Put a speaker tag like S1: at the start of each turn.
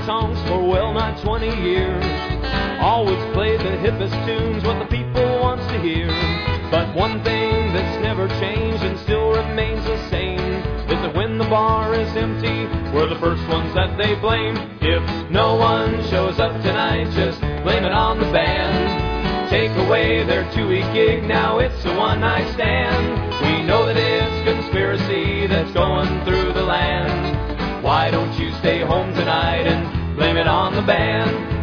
S1: songs for well nigh 20 years. Always play the hippest tunes, what the people wants to hear. But one thing that's never changed and still remains the same is that when the bar is empty, we're the first ones that they blame. If no one shows up tonight, just blame it on the band. Take away their 2-week gig, now it's a one-night stand. We know that it's conspiracy that's going through the land. Why don't you stay home tonight and blame it on the band?